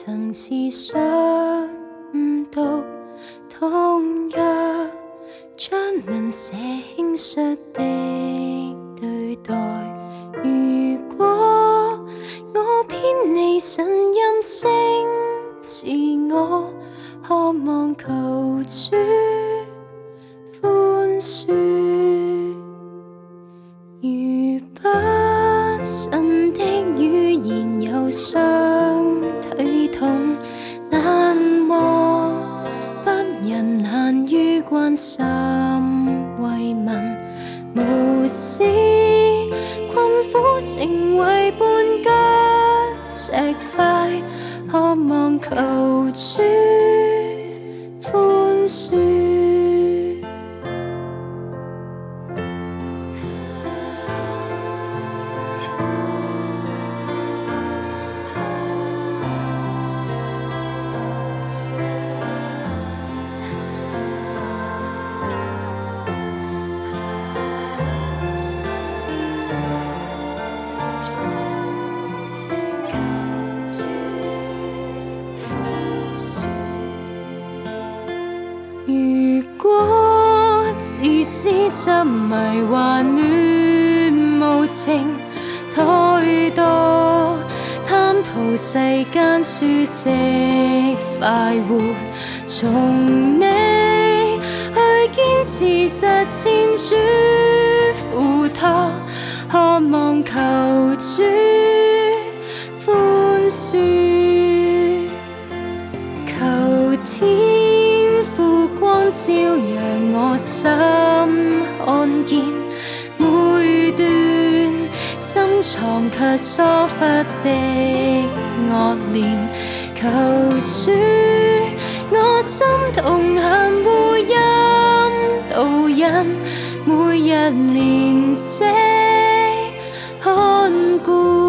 曾似想到，倘若將能寫輕率的對待，如果我偏離神任性自我，渴望求主寬恕。如不神的語言有相體統，難忘不人難於關心慰問，無視困苦成為絆腳石塊，渴望求主寬恕。如果自私執迷幻戀無情，怠惰貪圖世間舒適快活，從未去堅持實踐主付託，渴望求主寬恕，求天父光照讓我心看見每段深藏卻疏忽的惡念，求主我心同行護蔭導引，每日憐惜看顧。